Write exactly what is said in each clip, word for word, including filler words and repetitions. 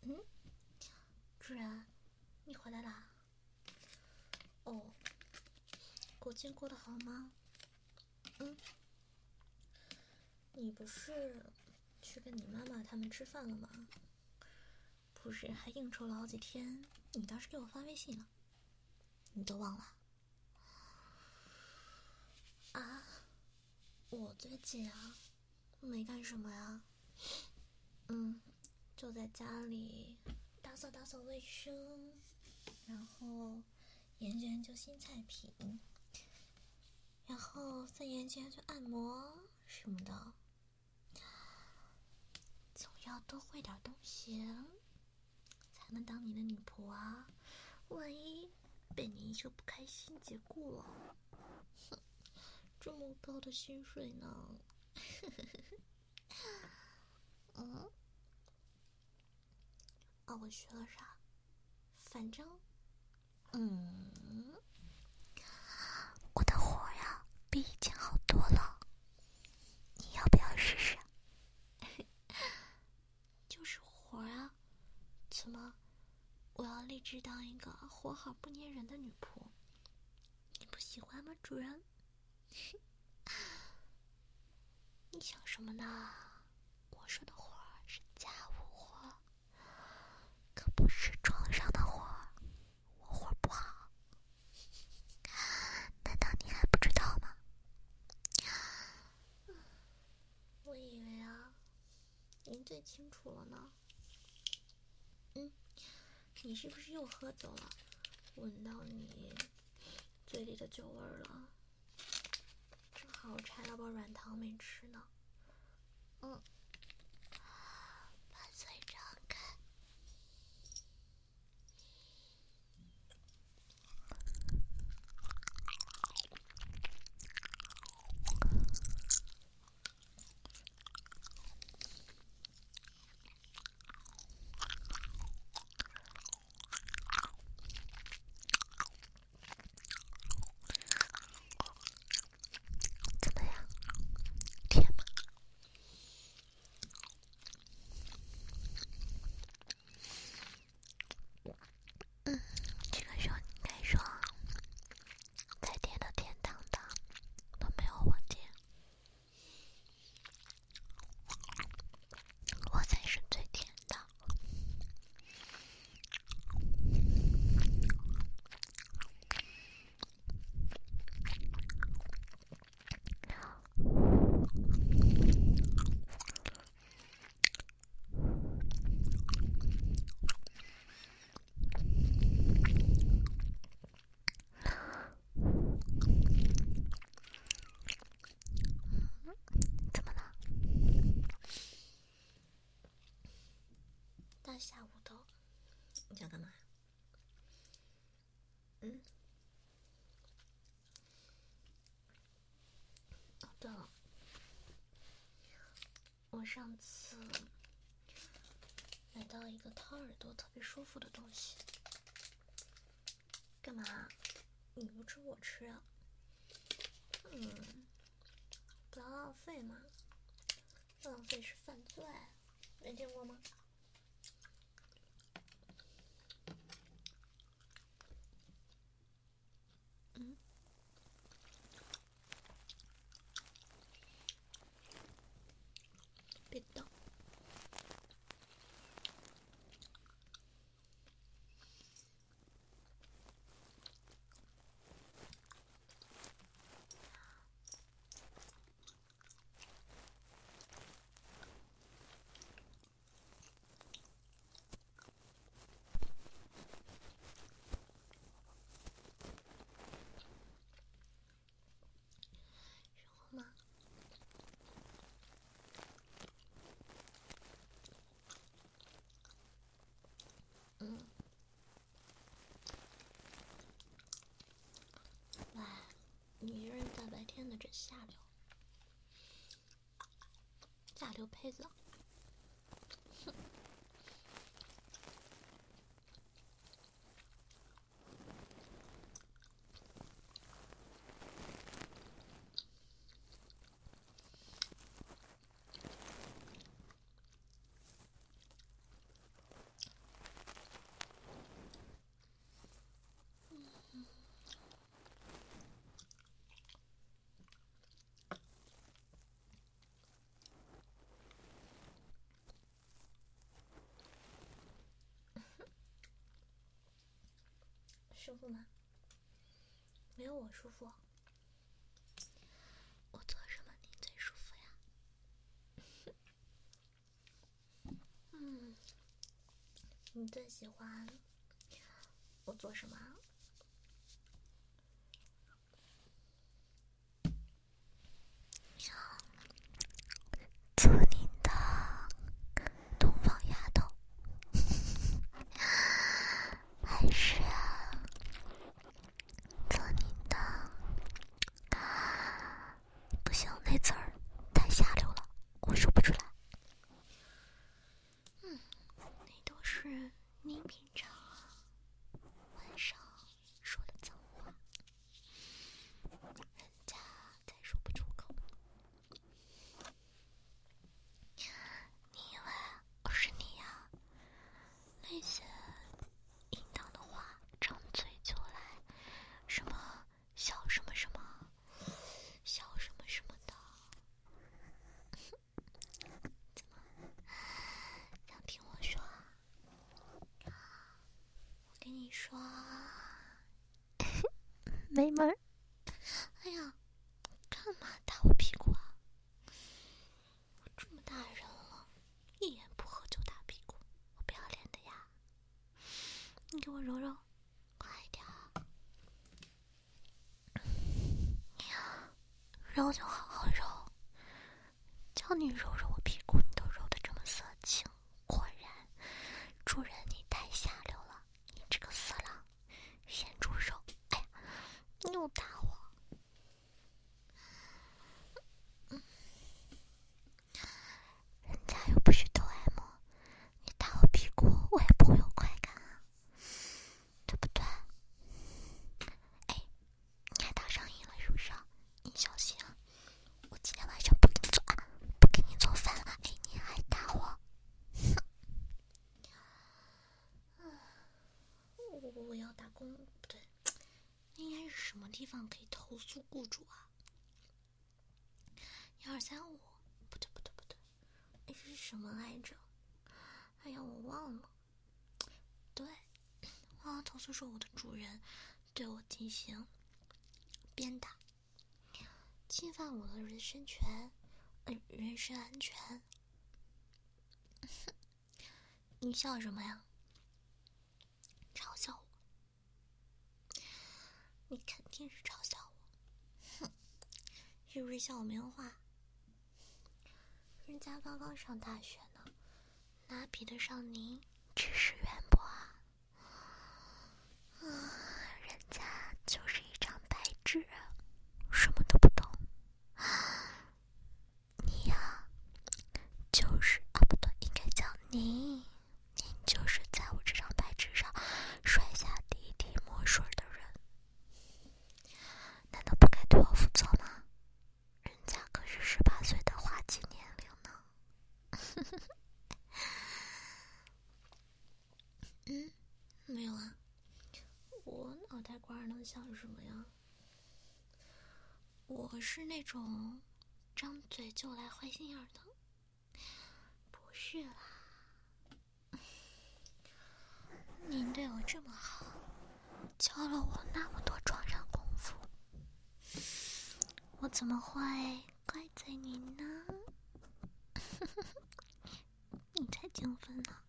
嗯，主人，你回来啦？哦，国庆过得好吗？嗯，你不是去跟你妈妈他们吃饭了吗？不是还应酬了好几天？你当时给我发微信了，你都忘了？啊，我最近啊，没干什么呀。嗯，就在家里打扫打扫卫生，然后研究研究新菜品，然后再研究研究按摩什么的。总要多会点东西，才能当你的女仆啊！万一被你一个不开心解雇了，哼，这么高的薪水呢？嗯，哦，我学了啥？反正，嗯，我的活呀比以前好多了，你要不要试试？就是活啊，怎么？我要立志当一个活好不粘人的女仆，你不喜欢吗，主人？你想什么呢？我说的活是家务活，可不是床上的活，我活不好。难道你还不知道吗？我以为啊，您最清楚了呢。嗯，你是不是又喝酒了？闻到你嘴里的酒味了。正好我拆了包软糖没吃呢。嗯，把嘴张开。怎么样？甜吗？嗯，这个时候你应该说，再甜的甜糖糖都没有我甜，我才是最甜的。怎么了？大下午的，你想干嘛？嗯。哦，对了，我上次买到一个掏耳朵特别舒服的东西。干嘛？你不吃我吃啊？嗯，不要浪费嘛，浪费是犯罪，没听过吗？嗯，别动。吗？嗯，喂，你一个人大白天的真下流，下流胚子。哼。 舒服吗？没有我舒服。我做什么你最舒服呀？嗯，你最喜欢我做什么？ 做你的东方丫头，还是做你的？不行，那词儿太下流了，我说不出来。 嗯，那都是你平常晚上说的脏话，人家才说不出口。 你以为我是你呀？那些淫荡的话，张嘴就来，什么小什么什么，小什么什么的。怎么想听我说？ 我跟你说， 没门儿！ 哎呀，干嘛打我屁股啊？我这么大人了，一言不合就打屁股，我不要脸的呀！你给我揉揉，快点儿！ 揉就好好揉，叫你揉揉我屁股，你都揉得这么色情，果然，主人你太下流了，你这个色狼，咸猪肉！哎呀，你又打我！嗯，人家又不是抖 M， 你打我屁股，我也不会有快感啊，对不对？哎，你还打上瘾了是不是啊？你小心啊！我今天晚上不给你做啊，不给你做饭了。哎，你还打我？ 我我要打工，不对，应该是什么地方可以投诉雇主啊？一二三五，不对不对不对，那是什么来着？哎呀，我忘了。对，我要投诉说我的主人对我进行鞭打，侵犯我的人身权，呃，人身安全。你笑什么呀？嘲笑我？你肯定是嘲笑我，哼，是不是笑我没文化？人家刚刚上大学呢，哪比得上您知识渊博啊！啊，人家就是一张白纸，什么都不懂。你呀，就是啊，不对，应该叫您，您就是在我这张白纸上摔下第一滴墨水的人，难道不该对我负责吗？人家可是十八岁的花季年龄呢。 嗯，没有啊，我脑袋瓜能想什么呀？我是那种张嘴就来坏心眼的，不是啦。您对我这么好， 教了我那么多床上功夫， 我怎么会怪罪您呢？你才精分呢！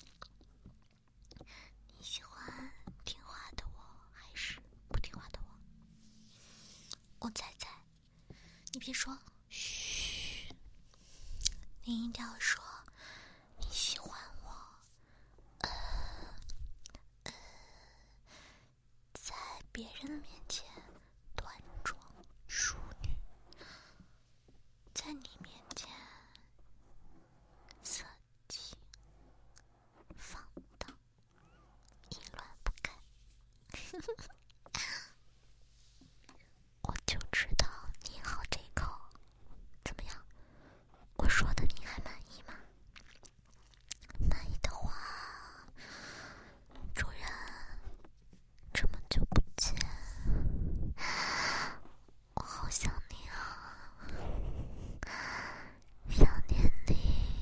你喜欢听话的我，还是不听话的我？我猜猜，你别说，嘘，你一定要说你喜欢我。呃呃，在别人的面前端庄淑女，在你面前色情放荡，淫乱不堪。 我就知道你好这口，怎么样？我说的你还满意吗？满意的话，主人，这么久不见，我好想你啊，想念你，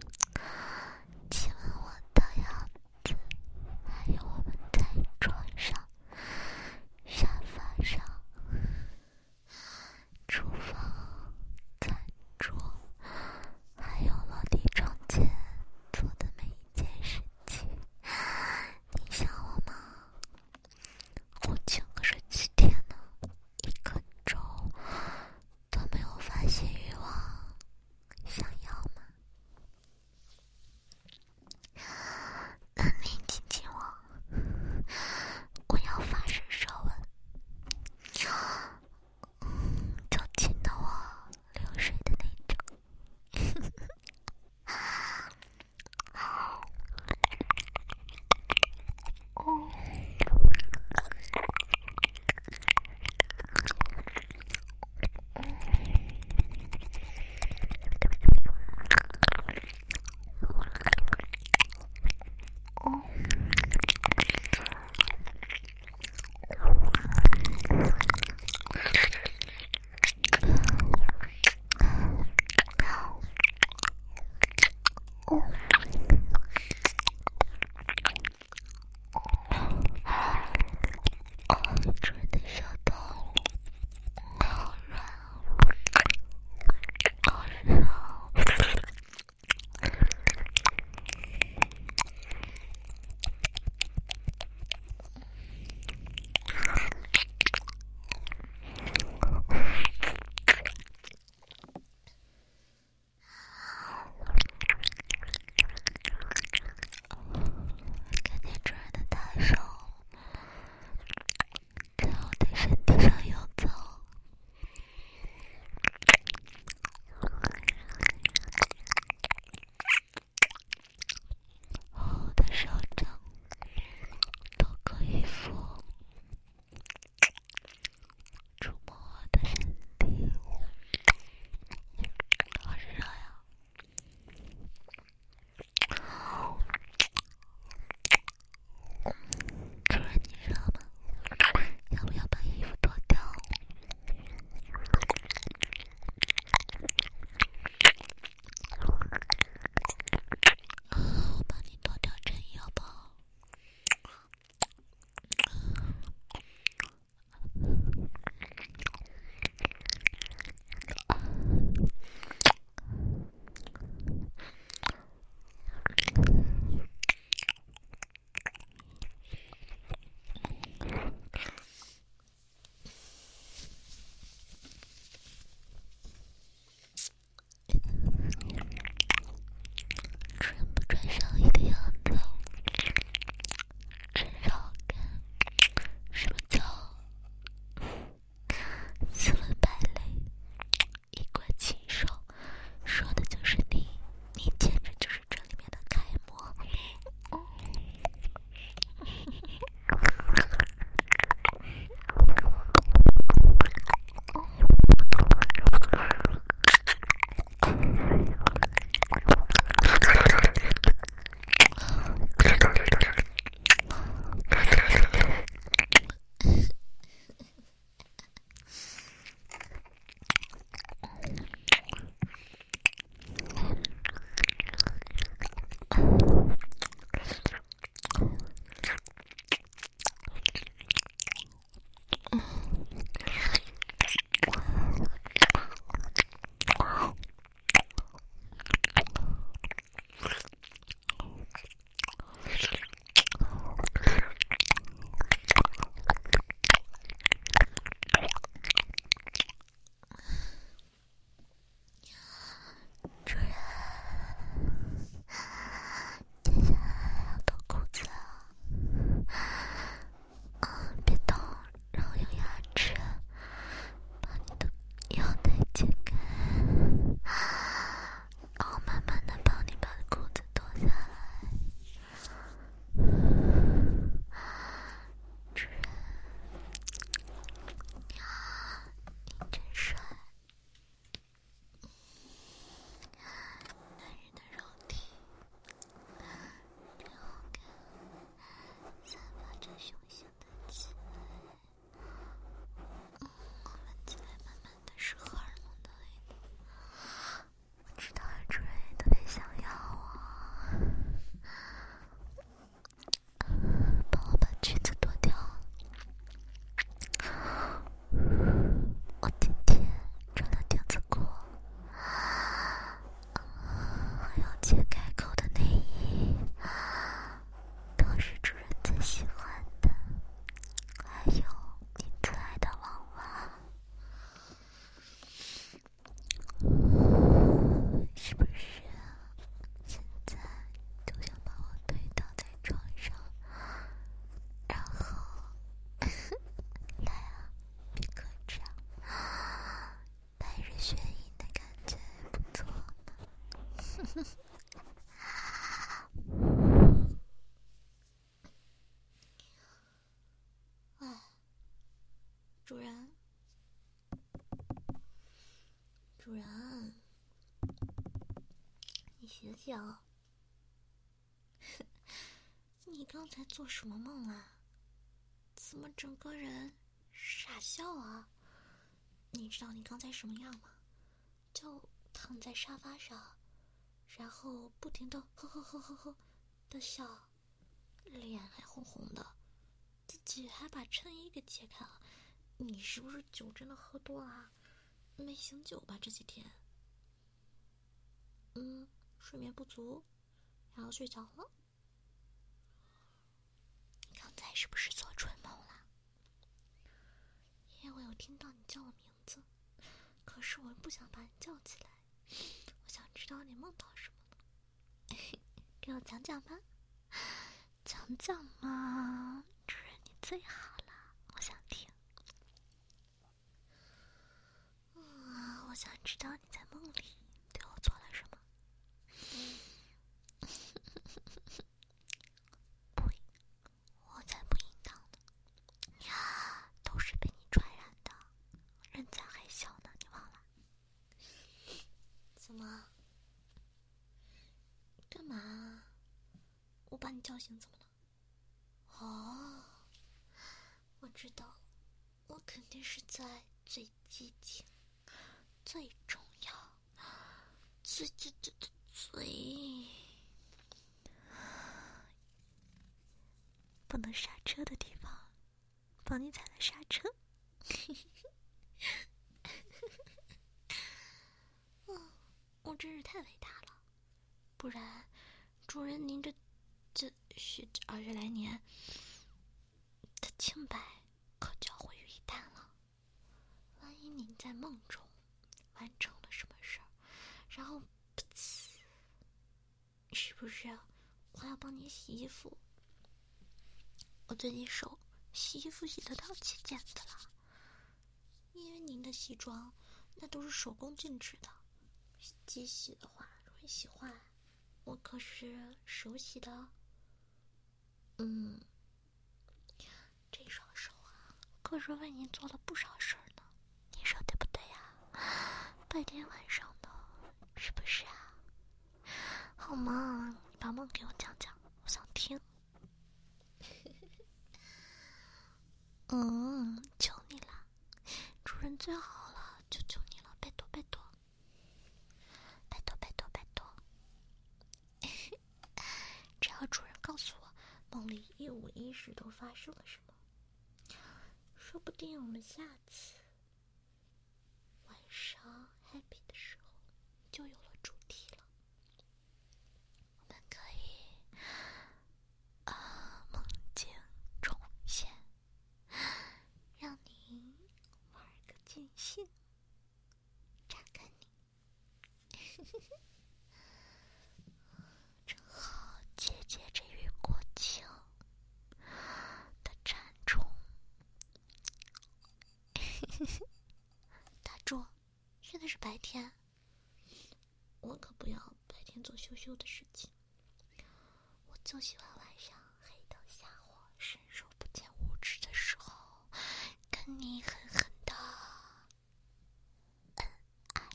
亲吻我的样子，还有我们在床上主人的手头好软，好热。看见主人的大手在我的身体上游走，我的手掌透过衣服触摸我的身体，好热呀！主人，你热吗？要不要把衣服脱掉？我帮你脱掉衬衣好不好？主人不穿上衣的样子真是好看，什么叫斯文败类，衣冠禽兽，说的就是你，你简直就是这里面的楷模。主人，接下来要脱裤子了，啊，别动，让我用牙齿把你的腰带解开，然后慢慢的帮你把裤子脱下来。主人，你真帅。男人的肉体真好看，散发着雄性的气味，嗯，闻起来满满的是荷尔蒙的味道。我知道主人也特别想要我，帮我把裙子脱掉。我今天穿了丁字裤，还有解开口的内衣，都是主人最喜欢的，还有你最爱的娃娃，是不是啊？现在就想把我推倒在床上，然后来啊，别克制啊，带着眩晕的感觉不错呢。 哎，主人，主人，你醒醒！你刚才做什么梦啊？怎么整个人傻笑啊？你知道你刚才什么样吗？就躺在沙发上， 然后不停的呵呵呵呵呵的笑，脸还红红的，自己还把衬衣给解开了。你是不是酒真的喝多了？没醒酒吧这几天？嗯，睡眠不足，然后睡着了。 你刚才是不是做春梦了？ 因为我有听到你叫我名字，可是我不想把你叫起来，我想知道你梦到什么了。给我讲讲吧。 讲讲嘛，主人你最好了，我想听。啊，我想知道你在梦里对我做了什么。不，我才不应当呢，都是被你传染的，人家还小呢，你忘了？ 怎么？干嘛？我把你叫醒怎么了？哦，我知道了，我肯定是在最激情、最重要、最最最最最不能刹车的地方，帮你踩了刹车。 哦，我真是太伟大了，不然主人您这这许二十来年的清白可就要毁于一旦了。万一您在梦中完成了什么事儿，然后噗呲，是不是我还要帮你洗衣服？我最近手洗衣服洗得到起茧子了，因为您的西装那都是手工定制的，机洗的话容易洗坏，我可是手洗的。嗯，这双手啊，可是为您做了不少事儿呢， 你说对不对呀？白天晚上的，是不是啊？好嘛，你把梦给我讲讲，我想听。嗯，求你了，主人最好了，求求你了，拜托拜托，拜托拜托拜托。 只要主人告诉我梦里一五一十都发生了什么，说不定我们下次晚上 happy 的时候就有了主题了。 我们可以啊，梦境重现， 让你玩个尽兴，榨干你。 正好解解这云过境的馋虫。 打住，现在是白天，我可不要白天做羞羞的事情。我就喜欢晚上黑灯瞎火、伸手不见五指的时候，跟你狠狠的恩爱。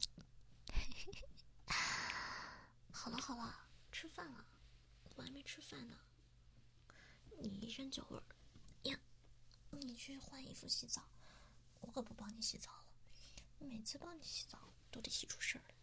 好了好了，吃饭了，我还没吃饭呢。你一身酒味儿呀，你去换衣服洗澡，我可不帮你洗澡了。每次帮你洗澡都得洗出事儿来。